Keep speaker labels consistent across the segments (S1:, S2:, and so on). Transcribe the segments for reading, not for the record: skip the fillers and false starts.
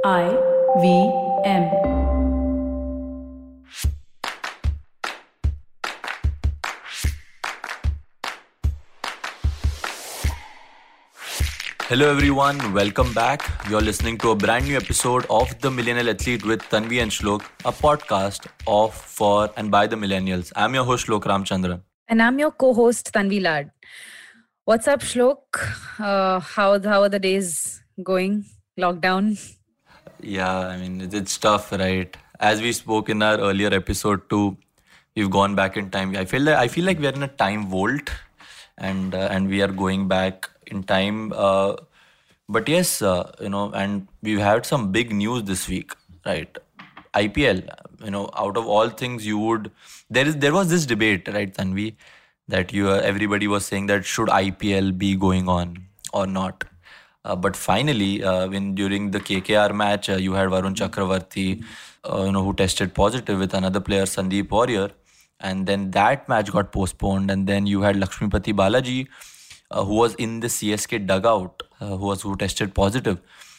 S1: IVM.
S2: Hello everyone, welcome back. You're listening to a brand new episode of The Millennial Athlete with Tanvi and Shlok, a podcast of, for and by the millennials. I'm your host Shlok Ramchandran.
S3: And I'm your co-host Tanvi Lad. What's up, Shlok? How are the days going? Lockdown?
S2: Yeah, I mean, it's tough, right? As we spoke in our earlier episode too, we've gone back in time. I feel like we're in a time vault, and we are going back in time. But yes, and we've had some big news this week, right? IPL. Out of all things, there was this debate, right, Tanvi, that everybody was saying that should IPL be going on or not. But finally, when during the KKR match, you had Varun Chakravarti, who tested positive with another player, Sandeep Warrior, and then that match got postponed. And then you had Lakshmipati Balaji, who was in the CSK dugout, who tested positive.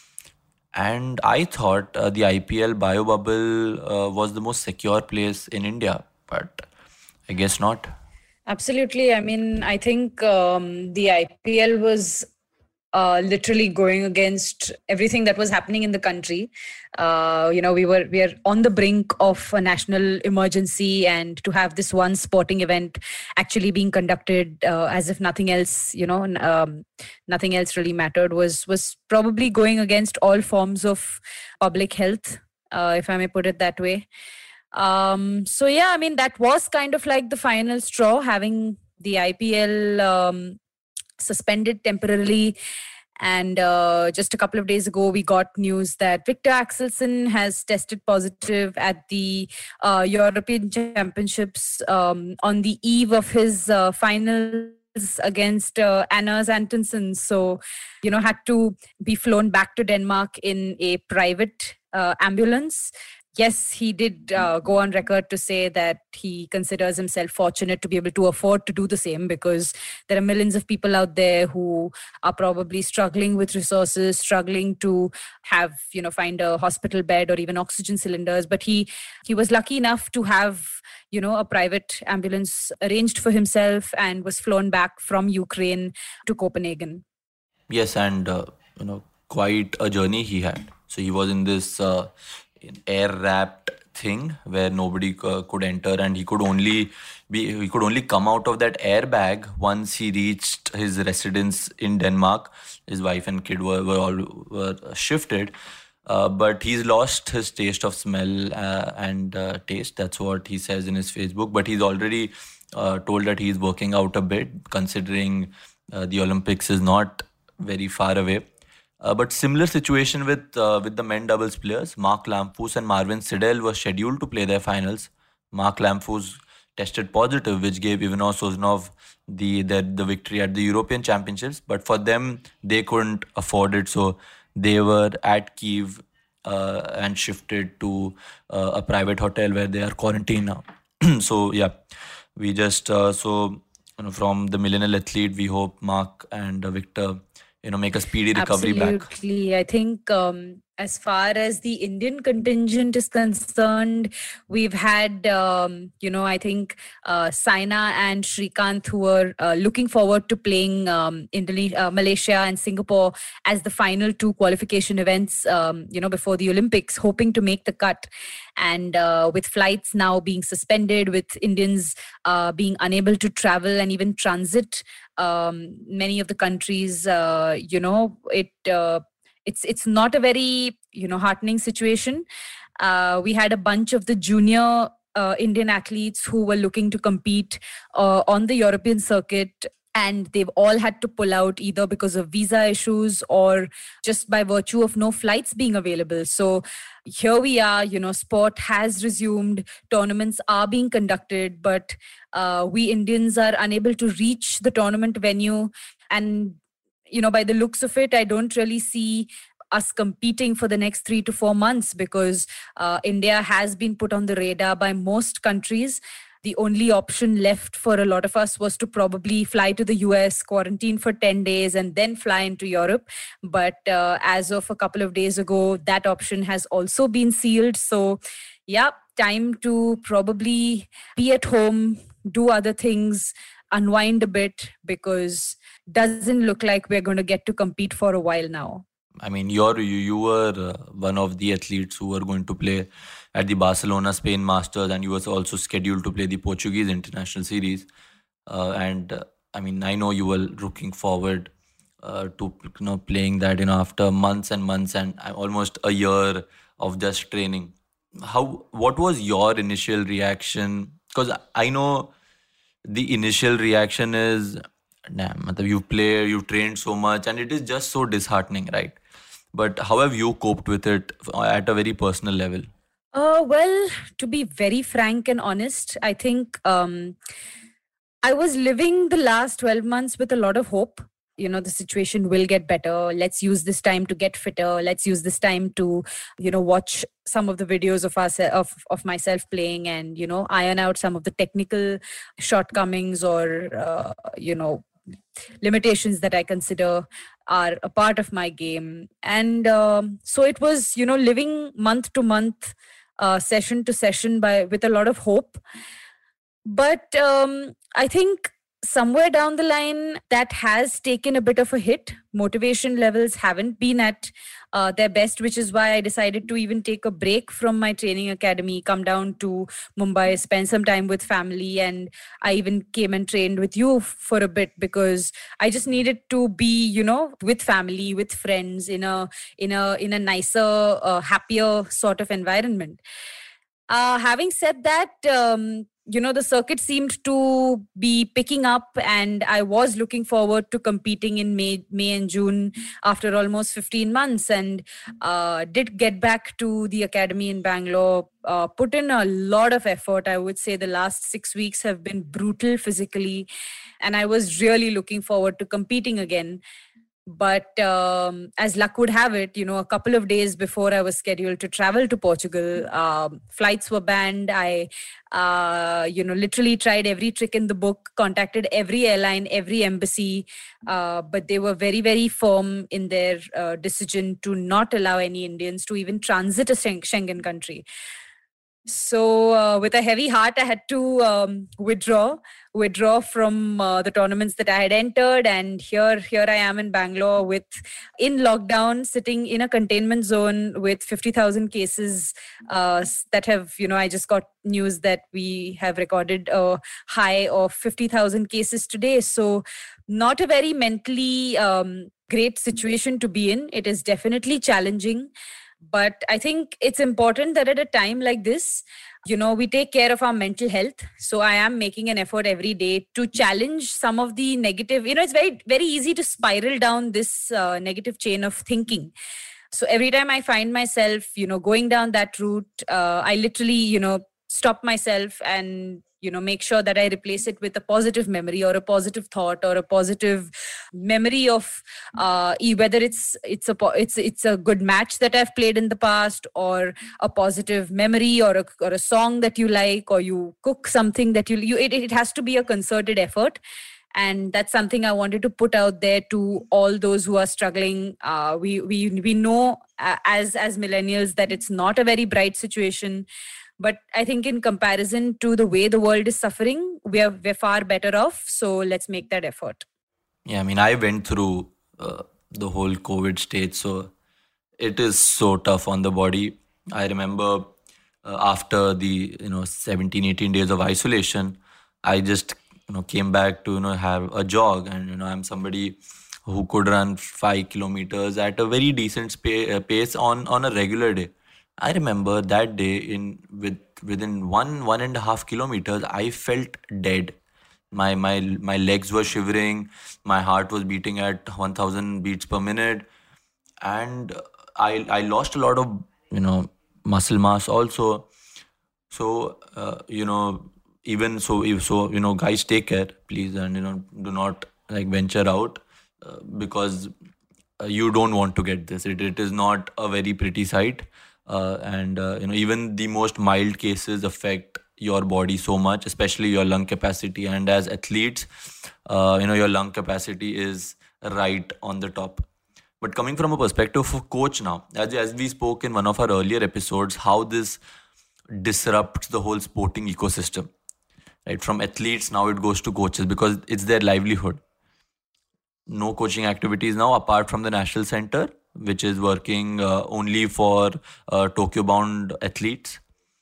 S2: And I thought the IPL bio bubble was the most secure place in India, but I guess not.
S3: Absolutely. I mean, I think the IPL was literally going against everything that was happening in the country. We are on the brink of a national emergency, and to have this one sporting event actually being conducted as if nothing else, nothing else really mattered was probably going against all forms of public health, if I may put it that way. So yeah, I mean, that was kind of like the final straw, having the IPL suspended temporarily. And just a couple of days ago, we got news that Victor Axelsen has tested positive at the European Championships on the eve of his finals against Anders Antonsen. So, had to be flown back to Denmark in a private ambulance. Yes, he did go on record to say that he considers himself fortunate to be able to afford to do the same, because there are millions of people out there who are probably struggling with resources, struggling to have, find a hospital bed or even oxygen cylinders. But he was lucky enough to have, a private ambulance arranged for himself and was flown back from Ukraine to Copenhagen.
S2: Yes, and, quite a journey he had. So he was in this air wrapped thing where nobody could enter, and he could only come out of that airbag once he reached his residence in Denmark. His wife and kid were shifted, but he's lost his taste of smell and taste. That's what he says in his Facebook. But he's already told that he's working out a bit, considering the Olympics is not very far away. But similar situation with the men doubles players. Mark Lamphoos and Marvin Sidel were scheduled to play their finals. Mark Lamphoos tested positive, which gave Ivanov Sozhnov the victory at the European Championships. But for them, they couldn't afford it, so they were at Kyiv and shifted to a private hotel where they are quarantined now. So yeah, we just from the Millennial Athlete, we hope Mark and Victor make a speedy recovery back.
S3: Absolutely. I think as far as the Indian contingent is concerned, we've had, I think Saina and Srikanth, who were looking forward to playing Malaysia and Singapore as the final two qualification events, before the Olympics, hoping to make the cut. And with flights now being suspended, with Indians being unable to travel and even transit many of the countries, it's not a very heartening situation. We had a bunch of the junior Indian athletes who were looking to compete on the European circuit, and they've all had to pull out either because of visa issues or just by virtue of no flights being available. So here we are, sport has resumed, tournaments are being conducted, but we Indians are unable to reach the tournament venue. And by the looks of it, I don't really see us competing for the next 3 to 4 months, because India has been put on the radar by most countries. the only option left for a lot of us was to probably fly to the US, quarantine for 10 days, and then fly into Europe. But as of a couple of days ago, that option has also been sealed. So, yeah, time to probably be at home, do other things, unwind a bit, because doesn't look like we're going to get to compete for a while now.
S2: I mean, you were one of the athletes who were going to play at the Barcelona Spain Masters, and you was also scheduled to play the Portuguese International Series. I mean, I know you were looking forward to playing that after months and months and almost a year of just training. What was your initial reaction? Because I know the initial reaction is, damn, matlab you've trained so much, and it is just so disheartening, right? But how have you coped with it at a very personal level?
S3: Well, to be very frank and honest, I think I was living the last 12 months with a lot of hope. The situation will get better. Let's use this time to get fitter. Let's use this time to, watch some of the videos of myself playing and, iron out some of the technical shortcomings or, limitations that I consider are a part of my game. And so it was, living month to month, session to session with a lot of hope. But I think somewhere down the line that has taken a bit of a hit. Motivation levels haven't been at their best, which is why I decided to even take a break from my training academy, come down to Mumbai, spend some time with family, and I even came and trained with you for a bit because I just needed to be, with family, with friends, in a nicer, happier sort of environment. Having said that, the circuit seemed to be picking up, and I was looking forward to competing in May and June after almost 15 months, and did get back to the academy in Bangalore, put in a lot of effort. I would say the last 6 weeks have been brutal physically, and I was really looking forward to competing again. But as luck would have it, a couple of days before I was scheduled to travel to Portugal, flights were banned. I, literally tried every trick in the book, contacted every airline, every embassy, but they were very, very firm in their decision to not allow any Indians to even transit a Schengen country. So with a heavy heart, I had to withdraw from the tournaments that I had entered, and here I am in Bangalore in lockdown, sitting in a containment zone with 50,000 cases that have, I just got news that we have recorded a high of 50,000 cases today. So not a very mentally great situation to be in. It is definitely challenging. But I think it's important that at a time like this, we take care of our mental health. So I am making an effort every day to challenge some of the negative, it's very, very easy to spiral down this negative chain of thinking. So every time I find myself, going down that route, I literally, stop myself and make sure that I replace it with a positive memory or a positive thought or a positive memory of whether it's a good match that I've played in the past, or a positive memory, or a song that you like, or you cook something that it has to be a concerted effort. And that's something I wanted to put out there to all those who are struggling. We know as millennials that it's not a very bright situation. But I think in comparison to the way the world is suffering, we're far better off. So let's make that effort.
S2: Yeah, I mean, I went through the whole COVID stage, so it is so tough on the body. I remember after the 17, 18 days of isolation, I just came back to have a jog, and I'm somebody who could run 5 kilometers at a very decent pace on a regular day. I remember that day within 1.5 kilometers, I felt dead. My legs were shivering, my heart was beating at 1,000 beats per minute, and I lost a lot of muscle mass also. So even so guys, take care, please, and do not venture out because you don't want to get this. It is not a very pretty sight. And even the most mild cases affect your body so much, especially your lung capacity. And as athletes, your lung capacity is right on the top. But coming from a perspective of a coach now, as we spoke in one of our earlier episodes, how this disrupts the whole sporting ecosystem. Right, from athletes now it goes to coaches because it's their livelihood. No coaching activities now apart from the national center, which is working only for Tokyo bound athletes.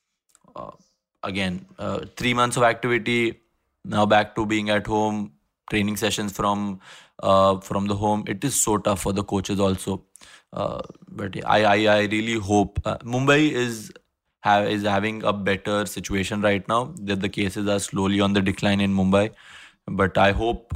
S2: Again, 3 months of activity, now back to being at home, training sessions from the home. It is so tough for the coaches also. But I really hope Mumbai is having a better situation right now. That the cases are slowly on the decline in Mumbai, but I hope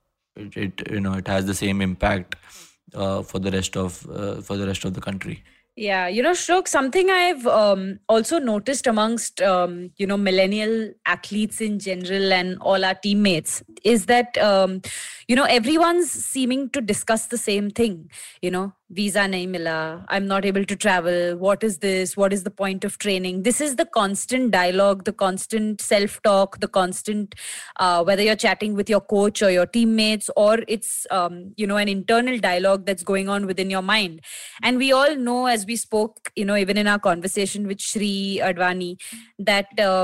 S2: it has the same impact for the rest of the country.
S3: Yeah, Shlok, something I've also noticed amongst, millennial athletes in general and all our teammates is that, everyone's seeming to discuss the same thing. Visa nahi mila, I'm not able to travel. What is this? What is the point of training? This is the constant dialogue, the constant self-talk, the constant, whether you're chatting with your coach or your teammates, or it's, an internal dialogue that's going on within your mind. And we all know, as we spoke, even in our conversation with Shri Advani, that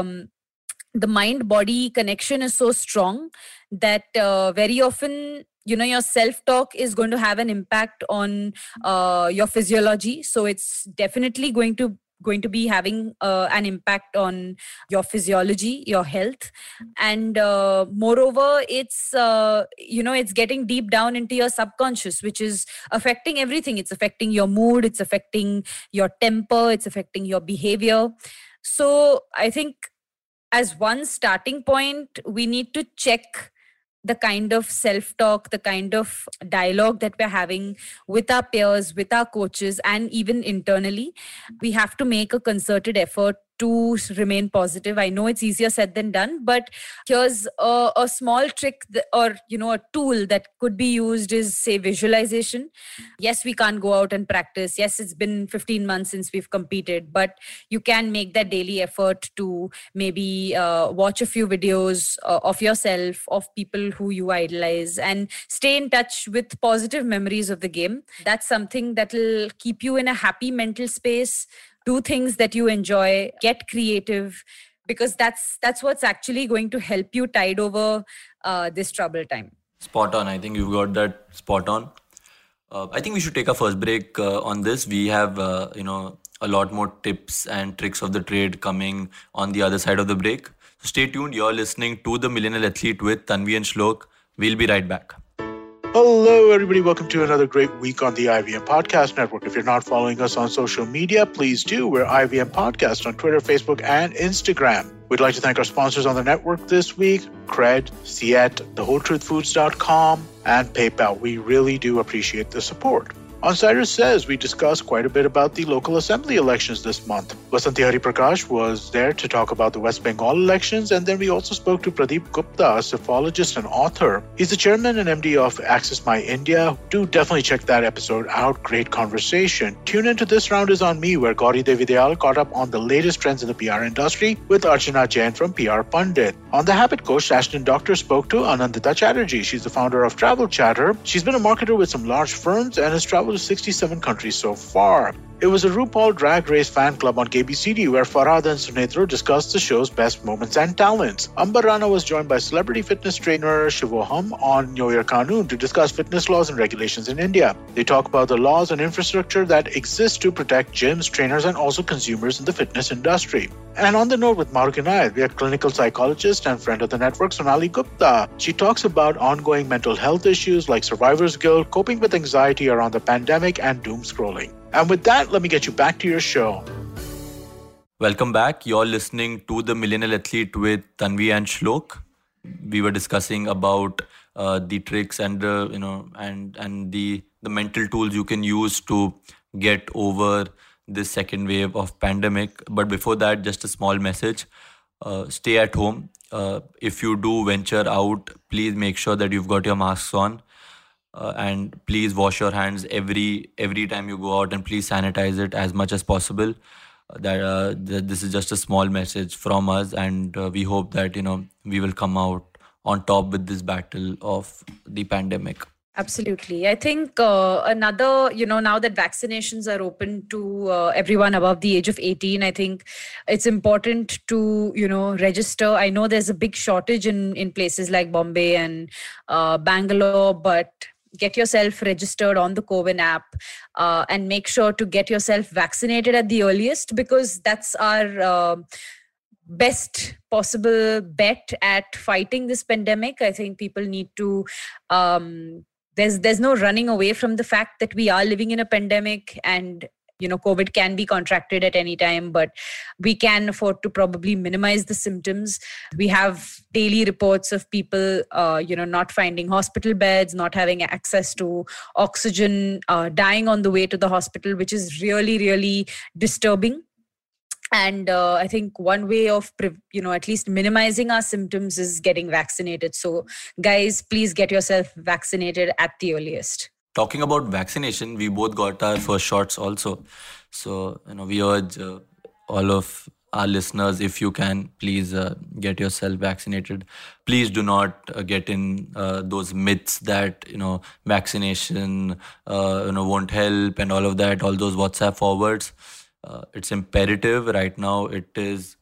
S3: the mind-body connection is so strong that very often, your self-talk is going to have an impact on your physiology. So it's definitely going to be having an impact on your physiology, your health. And moreover, it's it's getting deep down into your subconscious, which is affecting everything. It's affecting your mood, it's affecting your temper, it's affecting your behavior. So I think as one starting point, we need to check the kind of self-talk, the kind of dialogue that we're having with our peers, with our coaches, and even internally. We have to make a concerted effort to remain positive. I know it's easier said than done, but here's a small trick or a tool that could be used is, say, visualization. Yes, we can't go out and practice. Yes, it's been 15 months since we've competed, but you can make that daily effort to maybe watch a few videos of yourself, of people who you idolize, and stay in touch with positive memories of the game. That's something that will keep you in a happy mental space. Do things that you enjoy, get creative, because that's what's actually going to help you tide over this troubled time.
S2: Spot on. I think you've got that spot on. I think we should take a first break on this. We have, a lot more tips and tricks of the trade coming on the other side of the break. So stay tuned. You're listening to The Millennial Athlete with Tanvi and Shlok. We'll be right back.
S1: Hello, everybody. Welcome to another great week on the IVM Podcast Network. If you're not following us on social media, please do. We're IVM Podcast on Twitter, Facebook, and Instagram. We'd like to thank our sponsors on the network this week, Cred, Siet, TheWholeTruthFoods.com, and PayPal. We really do appreciate the support. On Cyrus Says, we discussed quite a bit about the local assembly elections this month. Vasanti Hariprakash was there to talk about the West Bengal elections, and then we also spoke to Pradeep Gupta, a psephologist and author. He's the chairman and MD of Access My India. Do definitely check that episode out. Great conversation. Tune into This Round Is On Me, where Gauri Devi Dayal caught up on the latest trends in the PR industry with Archana Jain from PR Pundit. On The Habit Coach, Ashton Doctor spoke to Anandita Chatterjee. She's the founder of Travel Chatter. She's been a marketer with some large firms and has traveled to 67 countries so far. It was a RuPaul Drag Race fan club on KBCD where Farhad and Sunetro discussed the show's best moments and talents. Amber Rana was joined by celebrity fitness trainer Shivoham on New Year Kanun to discuss fitness laws and regulations in India. They talk about the laws and infrastructure that exist to protect gyms, trainers, and also consumers in the fitness industry. And on the note with Maruk Inayat, we have clinical psychologist and friend of the network, Sonali Gupta. She talks about ongoing mental health issues like survivor's guilt, coping with anxiety around the pandemic, and doom scrolling. And with that, let me get you back to your show.
S2: Welcome back. You're listening to The Millennial Athlete with Tanvi and Shlok. We were discussing about the tricks and the mental tools you can use to get over this second wave of pandemic. But before that, just a small message. Stay at home. If you do venture out, please make sure that you've got your masks on. And please wash your hands every time you go out, and please sanitize it as much as possible. that this is just a small message from us, and we hope that we will come out on top with this battle of the pandemic.
S3: Absolutely. I think another, now that vaccinations are open to everyone above the age of 18, I think it's important to, register. I know there's a big shortage in places like Bombay and Bangalore, but get yourself registered on the CoWIN app and make sure to get yourself vaccinated at the earliest, because that's our best possible bet at fighting this pandemic. I think people need to there's no running away from the fact that we are living in a pandemic, and COVID can be contracted at any time, but we can afford to probably minimize the symptoms. We have daily reports of people not finding hospital beds, not having access to oxygen, dying on the way to the hospital, which is really, really disturbing. And I think one way of, at least minimizing our symptoms is getting vaccinated. So guys, please get yourself vaccinated at the earliest.
S2: Talking about vaccination, we both got our first shots also. So, we urge all of our listeners, if you can, please get yourself vaccinated. Please do not get in those myths that, vaccination, won't help and all of that, all those WhatsApp forwards. It's imperative right now. It is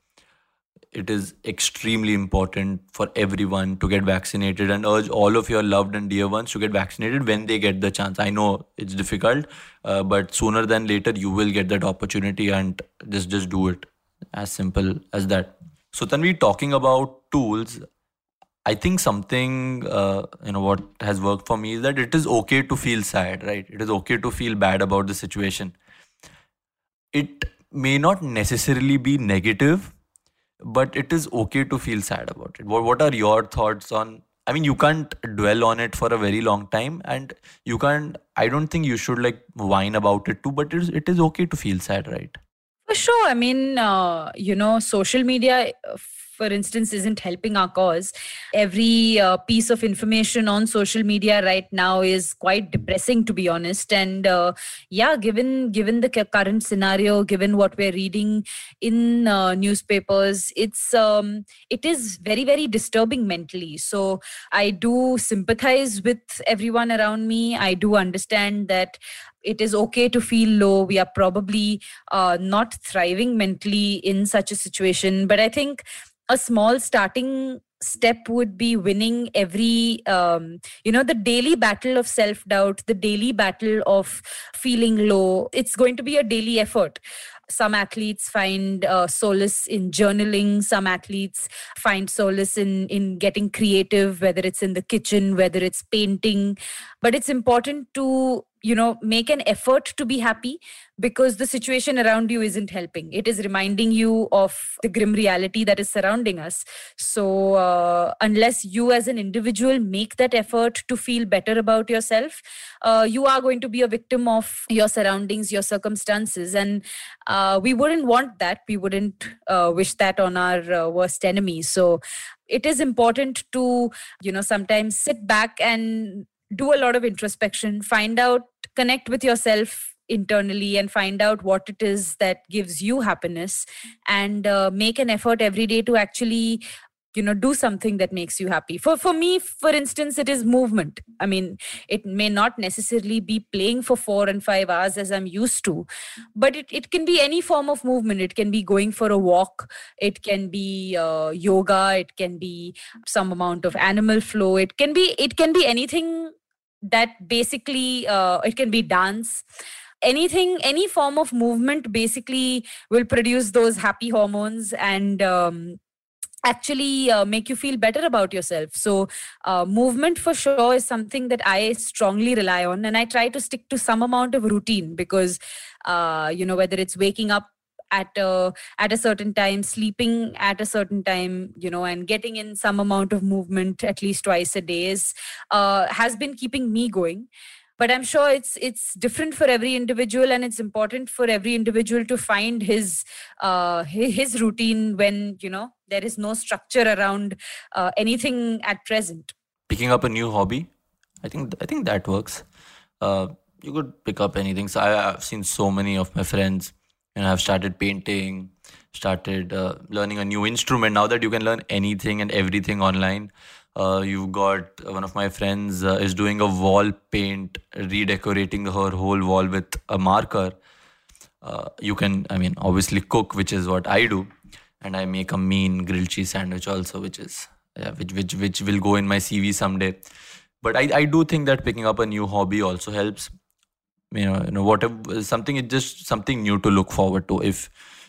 S2: extremely important for everyone to get vaccinated, and urge all of your loved and dear ones to get vaccinated when they get the chance. I know it's difficult, but sooner than later you will get that opportunity, and just do it. As simple as that. So Tanvi, talking about tools, I think something what has worked for me is that it is okay to feel sad, right? It is okay to feel bad about the situation. It may not necessarily be negative, but it is okay to feel sad about it. What are your thoughts on? I mean, you can't dwell on it for a very long time, and I don't think you should whine about it too, but it is okay to feel sad, right?
S3: For sure. I mean, social media, for instance, isn't helping our cause. Every piece of information on social media right now is quite depressing, to be honest. And given the current scenario, given what we're reading in newspapers, it is very, very disturbing mentally. So I do sympathize with everyone around me. I do understand that it is okay to feel low. We are probably not thriving mentally in such a situation. But I think a small starting step would be winning every, the daily battle of self-doubt, the daily battle of feeling low. It's going to be a daily effort. Some athletes find solace in journaling. Some athletes find solace in getting creative, whether it's in the kitchen, whether it's painting. But it's important to make an effort to be happy, because the situation around you isn't helping. It is reminding you of the grim reality that is surrounding us. So unless you as an individual make that effort to feel better about yourself, you are going to be a victim of your surroundings, your circumstances. And we wouldn't want that. We wouldn't wish that on our worst enemy. So it is important to, sometimes sit back and do a lot of introspection, connect with yourself internally and find out what it is that gives you happiness, and make an effort every day to actually do something that makes you happy. For me, for instance, it is movement. I mean, it may not necessarily be playing for 4 and 5 hours as I'm used to, but it can be any form of movement. It can be going for a walk. It can be yoga. It can be some amount of animal flow. It can be anything that basically, it can be dance. Any form of movement basically will produce those happy hormones and actually make you feel better about yourself. So movement for sure is something that I strongly rely on, and I try to stick to some amount of routine, because whether it's waking up at a certain time, sleeping at a certain time, and getting in some amount of movement at least twice a day has been keeping me going. But I'm sure it's different for every individual, and it's important for every individual to find his routine when there is no structure around anything at present.
S2: Picking up a new hobby, I think that works. You could pick up anything. So I've seen so many of my friends I've started painting, started learning a new instrument. Now that you can learn anything and everything online, you've got one of my friends is doing a wall paint, redecorating her whole wall with a marker. You can, obviously cook, which is what I do, and I make a mean grilled cheese sandwich also, which is which will go in my CV someday. But I do think that picking up a new hobby also helps. Whatever something, it's just something new to look forward to. If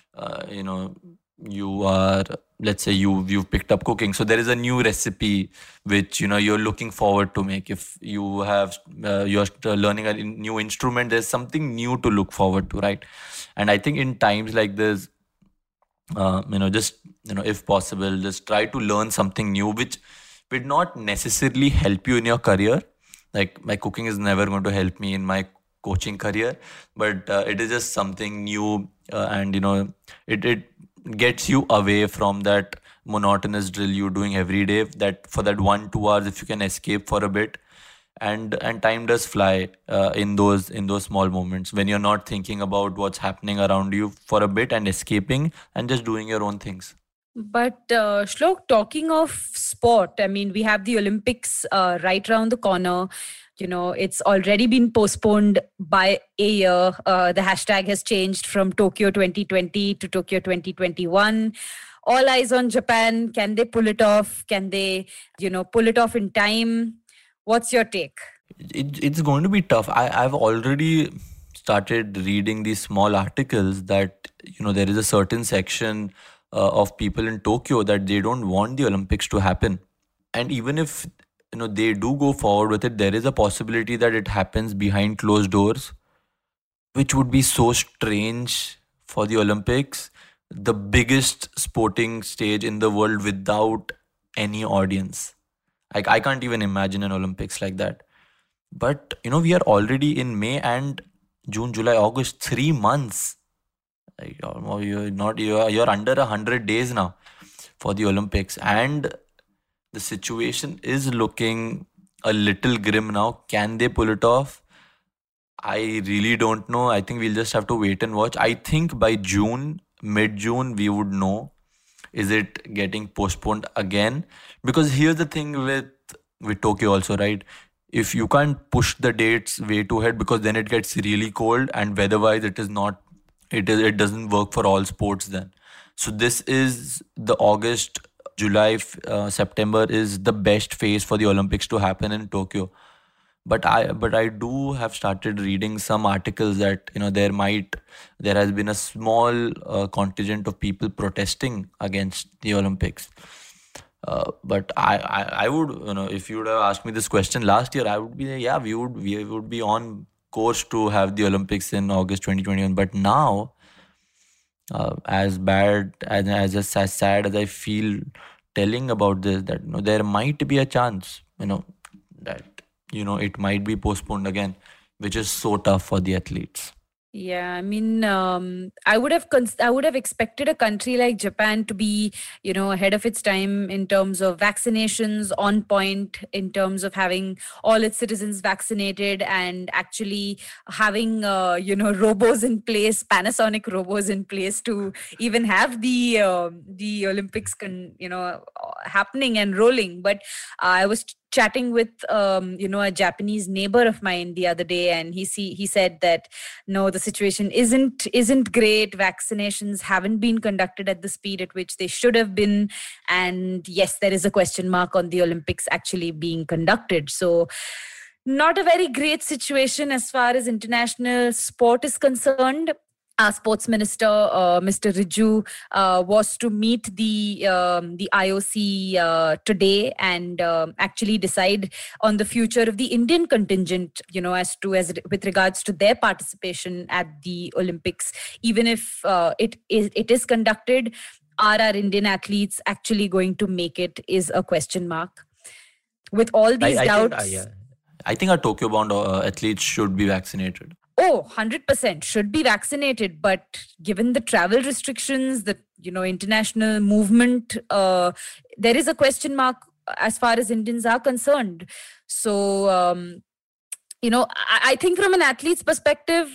S2: you are, let's say you've picked up cooking, so there is a new recipe which you're looking forward to make. If you have you're learning a new instrument, there's something new to look forward to, right? And I think in times like this, just if possible, just try to learn something new which would not necessarily help you in your career. Like, my cooking is never going to help me in my coaching career, but it is just something new, and it gets you away from that monotonous drill you're doing every day. That for that 1-2 hours, if you can escape for a bit, and time does fly in those small moments when you're not thinking about what's happening around you for a bit, and escaping and just doing your own things.
S3: But Shlok, talking of sport, I mean, we have the Olympics right around the corner. It's already been postponed by a year. The hashtag has changed from Tokyo 2020 to Tokyo 2021. All eyes on Japan. Can they pull it off? Can they, pull it off in time? What's your take?
S2: It's going to be tough. I've already started reading these small articles that, there is a certain section of people in Tokyo that they don't want the Olympics to happen. And even if they do go forward with it, there is a possibility that it happens behind closed doors, which would be so strange for the Olympics, the biggest sporting stage in the world, without any audience. I can't even imagine an Olympics like that. But we are already in May and June, July, August, 3 months. You're under 100 days now for the Olympics, and the situation is looking a little grim now. Can they pull it off? I really don't know. I think we'll just have to wait and watch. I think by June, mid-June, we would know. Is it getting postponed again? Because here's the thing with Tokyo also, right? If you can't push the dates way too ahead, because then it gets really cold, and weather-wise it doesn't work for all sports then. So this is the August, July, September is the best phase for the Olympics to happen in Tokyo. But I do have started reading some articles that there has been a small contingent of people protesting against the Olympics. But I would, if you would have asked me this question last year, I would be, yeah, we would be on course to have the Olympics in August 2021. But now, as bad and as sad as I feel telling about this, that there might be a chance, that it might be postponed again, which is so tough for the athletes.
S3: Yeah, I mean, I would have expected a country like Japan to be, ahead of its time in terms of vaccinations, on point in terms of having all its citizens vaccinated, and actually having, robos in place, Panasonic robos in place to even have the Olympics, happening and rolling. But I was chatting with a Japanese neighbor of mine the other day, and he said that no, the situation isn't great. Vaccinations haven't been conducted at the speed at which they should have been, and yes, there is a question mark on the Olympics actually being conducted. So not a very great situation as far as international sport is concerned. Our sports minister, Mr. Riju, was to meet the IOC today and actually decide on the future of the Indian contingent, as with regards to their participation at the Olympics. Even if it is conducted, are our Indian athletes actually going to make it is a question mark. With all these doubts,
S2: I think our Tokyo-bound athletes should be vaccinated.
S3: Oh, 100% should be vaccinated. But given the travel restrictions, the international movement, there is a question mark as far as Indians are concerned. So, I think from an athlete's perspective,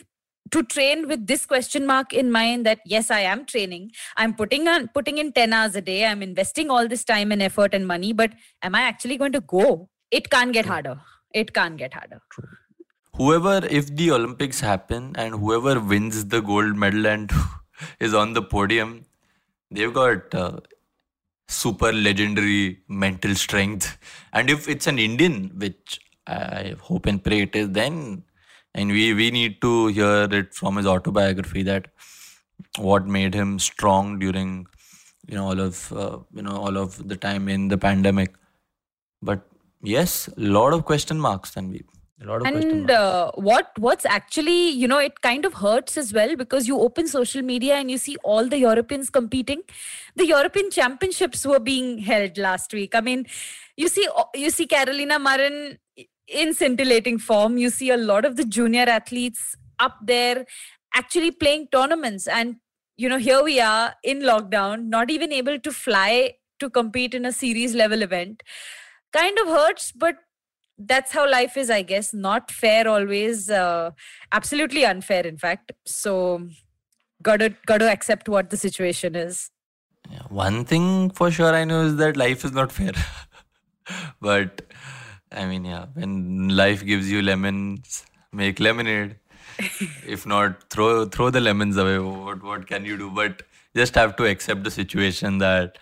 S3: to train with this question mark in mind that yes, I am training. I'm putting in 10 hours a day. I'm investing all this time and effort and money, but am I actually going to go? It can't get harder. It can't get harder.
S2: True. Whoever, if the Olympics happen and whoever wins the gold medal and is on the podium, they've got super legendary mental strength. And if it's an Indian, which I hope and pray it is, then and we need to hear it from his autobiography that what made him strong during all of the time in the pandemic. But yes, a lot of question marks, Tanvi. A lot of question marks.
S3: What's actually, it kind of hurts as well, because you open social media and you see all the Europeans competing. The European Championships were being held last week. I mean, you see Carolina Marin in scintillating form. You see a lot of the junior athletes up there actually playing tournaments. And, here we are in lockdown, not even able to fly to compete in a series level event. Kind of hurts, but that's how life is, I guess. Not fair always. Absolutely unfair, in fact. So, gotta accept what the situation is.
S2: Yeah, one thing for sure I know is that life is not fair. But I mean, yeah, when life gives you lemons, make lemonade. If not, throw the lemons away. What can you do? But just have to accept the situation that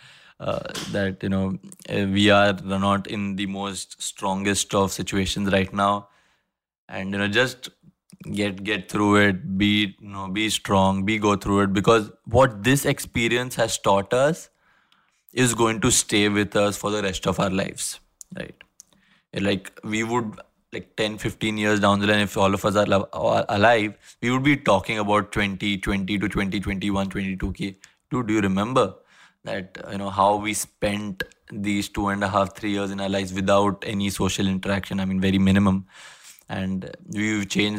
S2: we are not in the most strongest of situations right now, and just get through it. Be strong. Go through it, because what this experience has taught us is going to stay with us for the rest of our lives, right? Like we would, 10-15 years down the line, if all of us are alive, we would be talking about 2020 to 2021, 22K. Do you remember that, how we spent these 2.5-3 years in our lives without any social interaction? I mean, very minimum. And we've seen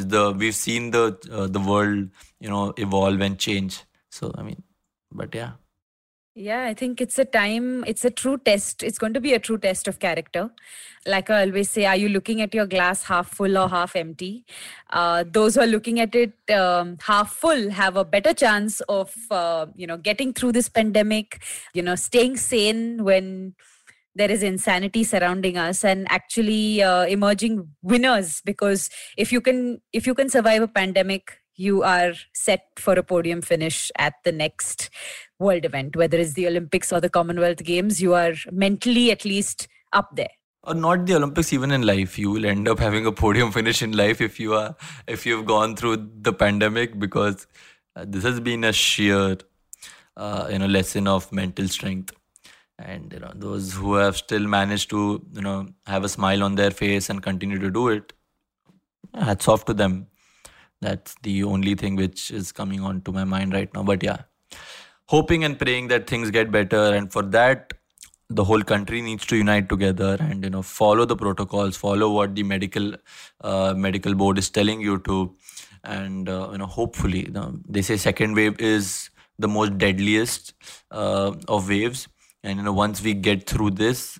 S2: the world, evolve and change. So, I mean, but yeah.
S3: Yeah, I think it's a true test. It's going to be a true test of character. Like I always say, are you looking at your glass half full or half empty? Those who are looking at it half full have a better chance of, getting through this pandemic, staying sane when there is insanity surrounding us, and actually emerging winners. Because if you can survive a pandemic, you are set for a podium finish at the next world event, whether it's the Olympics or the Commonwealth Games. You are mentally at least up there.
S2: Or not the Olympics, even in life, you will end up having a podium finish in life if you've gone through the pandemic, because this has been a sheer lesson of mental strength. And those who have still managed to have a smile on their face and continue to do it, hats off to them. That's the only thing which is coming on to my mind right now. But yeah, hoping and praying that things get better, and for that the whole country needs to unite together and follow the protocols, follow what the medical board is telling you to. And hopefully, they say second wave is the most deadliest of waves. And once we get through this,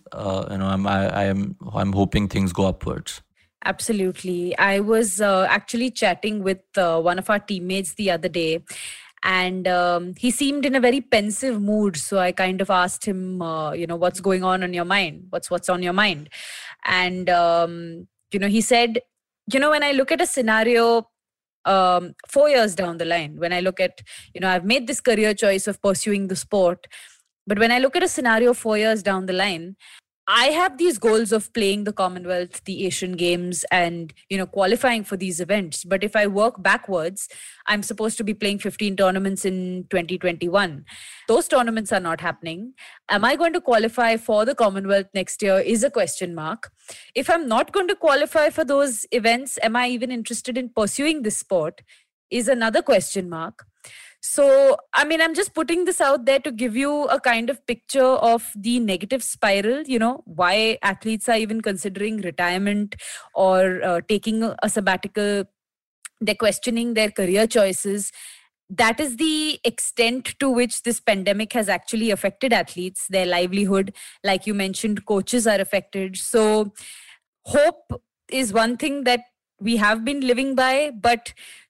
S2: I'm hoping things go upwards.
S3: Absolutely. I was actually chatting with one of our teammates the other day, and he seemed in a very pensive mood. So I kind of asked him, what's going on your mind? What's on your mind? And he said, when I look at a scenario 4 years down the line, when I look at, I've made this career choice of pursuing the sport, but when I look at a scenario 4 years down the line, I have these goals of playing the Commonwealth, the Asian Games, and, qualifying for these events. But if I work backwards, I'm supposed to be playing 15 tournaments in 2021. Those tournaments are not happening. Am I going to qualify for the Commonwealth next year is a question mark. If I'm not going to qualify for those events, am I even interested in pursuing this sport is another question mark. So, I'm just putting this out there to give you a kind of picture of the negative spiral, why athletes are even considering retirement or taking a sabbatical. They're questioning their career choices. That is the extent to which this pandemic has actually affected athletes, their livelihood. Like you mentioned, coaches are affected. So, hope is one thing that we have been living by, but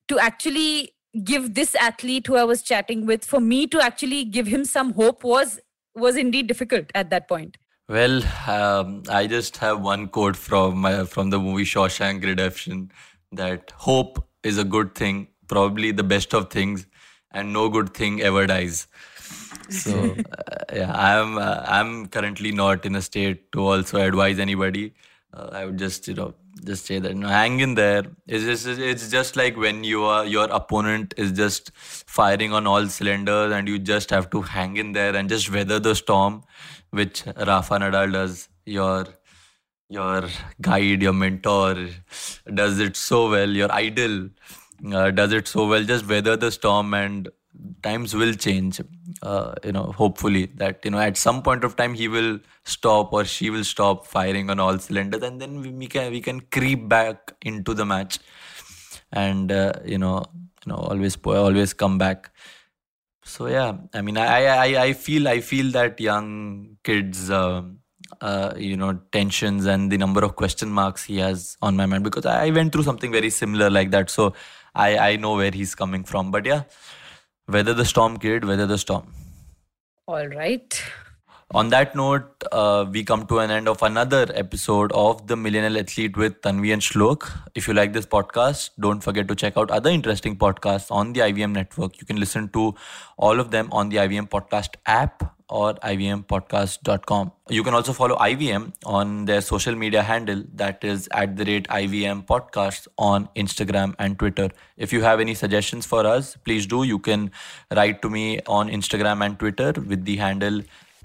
S3: to actually give this athlete who I was chatting with, for me to actually give him some hope was indeed difficult at that point.
S2: Well, I just have one quote from the movie Shawshank Redemption, that hope is a good thing, probably the best of things, and no good thing ever dies. So I'm currently not in a state to also advise anybody. I would just say that hang in there. It's just like when your opponent is just firing on all cylinders, and you just have to hang in there and just weather the storm, which Rafa Nadal does. Your guide, your mentor does it so well. Your idol does it so well. Just weather the storm, and times will change. Hopefully that at some point of time he will stop, or she will stop firing on all cylinders, and then we can creep back into the match, and always come back. So yeah, I mean, I feel that young kids, tensions and the number of question marks he has on my mind, because I went through something very similar like that. So I know where he's coming from. But yeah, weather the storm, kid, weather the storm.
S3: All right.
S2: On that note, we come to an end of another episode of The Millennial Athlete with Tanvi and Shlok. If you like this podcast, don't forget to check out other interesting podcasts on the IVM network. You can listen to all of them on the IVM Podcast app or ivmpodcast.com. You can also follow IVM on their social media handle, that is @IVM Podcasts on Instagram and Twitter. If you have any suggestions for us, please do. You can write to me on Instagram and Twitter with the handle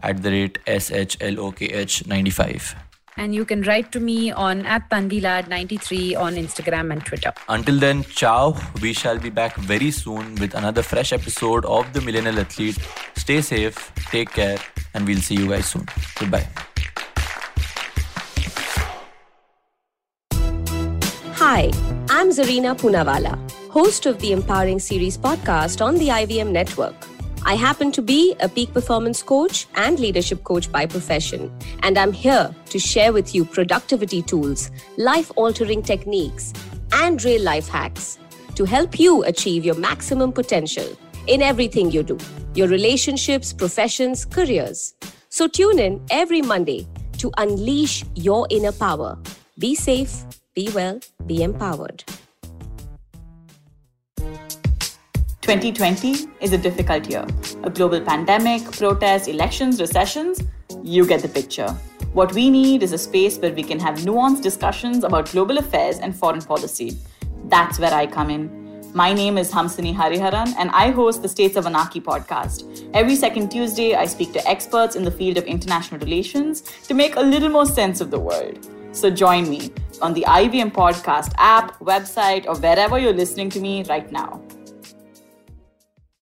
S2: @SHLOKH95.
S3: And you can write to me on @TanviLad93 on Instagram and Twitter.
S2: Until then, ciao. We shall be back very soon with another fresh episode of The Millennial Athlete. Stay safe, take care, and we'll see you guys soon. Goodbye.
S4: Hi, I'm Zarina Poonawalla, host of the Empowering Series podcast on the IVM network. I happen to be a peak performance coach and leadership coach by profession, and I'm here to share with you productivity tools, life-altering techniques, and real-life hacks to help you achieve your maximum potential in everything you do, your relationships, professions, careers. So tune in every Monday to unleash your inner power. Be safe, be well, be empowered.
S5: 2020 is a difficult year. A global pandemic, protests, elections, recessions, you get the picture. What we need is a space where we can have nuanced discussions about global affairs and foreign policy. That's where I come in. My name is Hamsini Hariharan, and I host the States of Anarchy podcast. Every second Tuesday, I speak to experts in the field of international relations to make a little more sense of the world. So join me on the IVM podcast app, website, or wherever you're listening to me right now.